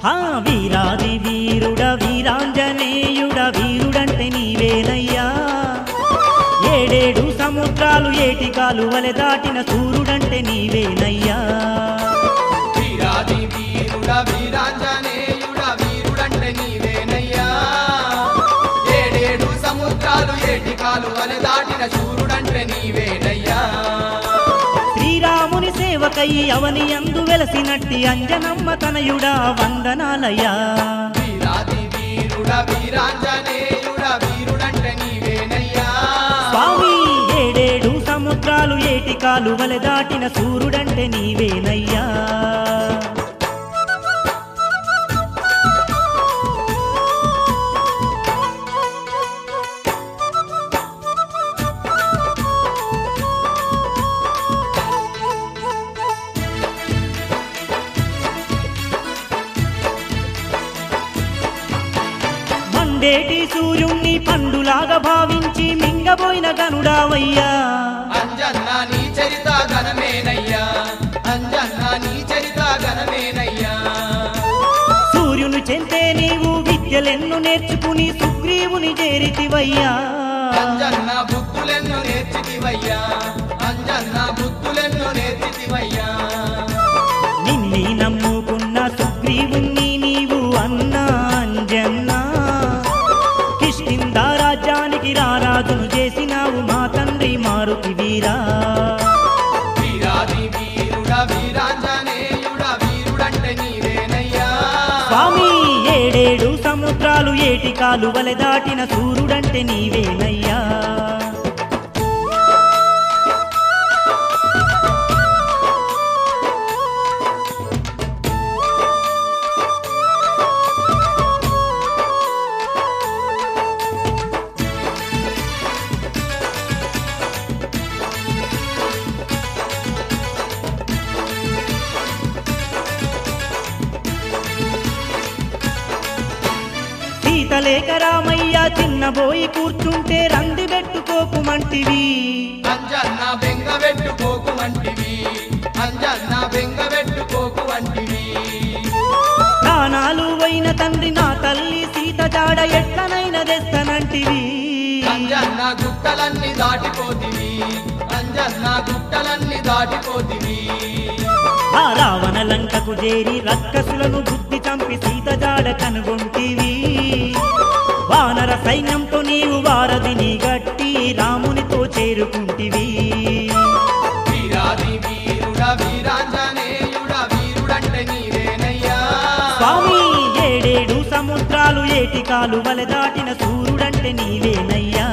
హా వీరాది వీరుడ వీరాంజనేయుడ వీరుడంటే నీవేనయ్యా ఏడేడు సముద్రాలు ఏటి కాలువలె దాటిన సూర్యుడంటే నీవేనయ్యా వీరాది వీరుడ వీరాంజనేయుడ వీరుడంటే నీవేనయ్యా ఏడేడు సముద్రాలు ఏటి కాలువలె దాటిన సూర్యుడంటే నీవేనయ్యా శ్రీరాముని సేవకై అవని యందు వెలసినట్టి అంజనమ్మ తనయుడా వందనాలయ్యా వీరాది వీరుడ వీరాంజనేయుడ వీరుడంటే నీవేనయ్యా స్వామి ఏడేడు సముద్రాలు ఏటి కాలువలె దాటిన సూర్యుడంటే నీవేనయ్యా మండేటి సూర్యుణ్ణి పండులాగా భావించి మింగబోయిన గనుడావయ్యా అంజన్న నీ చరిత ఘనమేనయ్యా అంజన్న నీ చరిత ఘనమేనయ్యా సూర్యుని చెంతే నీవు విద్యలెన్ను నేర్చుకుని సుగ్రీవుని చేరితివయ్యా అంజన్న బుద్ధులెన్నో నేర్చితివయ్యా అంజన్న బుద్ధులెన్నో నేర్చితివయ్యా నిన్ని నమ్ముకున్న సుగ్రీవుణ్ణి నీవు అన్నా అంజన్నా కిష్కింద రాజ్యానికి రారాజును చేసినావు మా తండ్రి మారుతి వీరా వీరాది వీరుడ వీరాంజనేయుడ వీరుడంటే నీవేనయ్యా స్వామి ఏడేడు సముద్రాలు ఏటి కాలువలె దాటిన సూర్యుడంటే నీవేనయ్యా సీతలేక రామయ్య చిన్నబోయి కూర్చుంటే రంది పెట్టుకోకుమంటివి అంజన్న బెంగ పెట్టుకోకుమంటివి అంజన్న బెంగ పెట్టుకోకుమంటివి ప్రాణాలు అయిన తండ్రి నా తల్లి సీత జాడ ఎట్లనైనా తెస్తనంటివి అంజన్న గుట్టలన్నీ దాటిపోతివి అంజన్న గుట్టలన్నీ దాటిపోతివి ఆ రావణ లంకకు చేరి రక్కసులను బుద్ధి చంపి సీత జాడ కనుగొంటివి వానర సైన్యంతో నీవు వారధిని గట్టి రామునితో చేరుకుంటివి వీరాది వీరుడ వీరాంజనేయుడ వీరుడంటే నీవేనయ్యా స్వామి ఏడేడు సముద్రాలు ఏటి కాలువలె దాటిన సూర్యుడంటే నీవేనయ్యా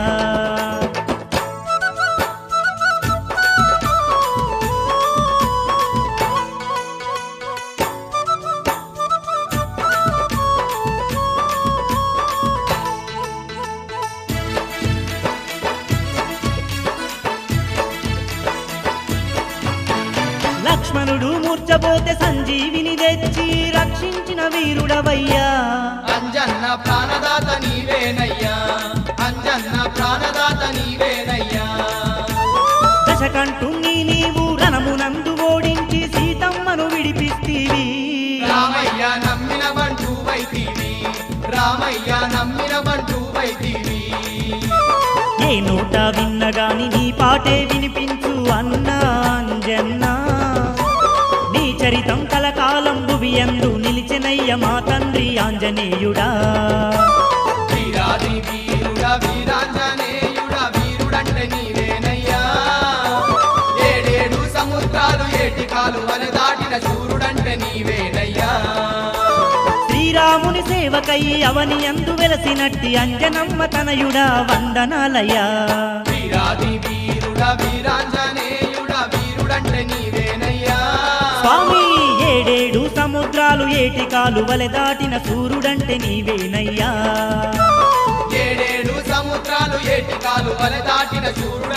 లక్ష్మణుడు మూర్చబోతే సంజీవిని తెచ్చి రక్షించిన వీరుడవయ్యా అంజన్న ప్రాణదాత నీవేనయ్యా అంజన్న ప్రాణదాత నీవేనయ్యా దశకంఠుణ్ణి నీవు రణమునందు ఓడించి సీతమ్మను విడిపిస్తీవి రామయ్య నమ్మిన బంటూ వైతీవి రామయ్య నమ్మిన బంటూ వైతీవి ఏ నోట విన్నగాని నీ పాటే వినిపించు అన్నా అంజన్నా నీ చరితం కలకాలం భువియందు నిలిచెనయ్య మా తండ్రి ఆంజనేయుడా వీరాది వీరుడ వీరాంజనేయుడ వీరుడంటే నీవేనయ్యా ఏడేడు సముద్రాలు ఏటి కాలువలె దాటిన శూరుడంటే నీవేనయ్యా శ్రీరాముని సేవకై అవని యందు వెలసినట్టి అంజనమ్మ తనయుడా వందనాలయ్యా వీరాది వీరుడ వీరాంజనేయుడ వీరుడంటే నీవేనయ్యా స్వామి ఏడేడు సముద్రాలు ఏటి కాలువలె దాటిన సూర్యుడంటే నీవేనయ్యా ఏడేడు సముద్రాలు ఏటి కాలువలె దాటిన శూరుడంటే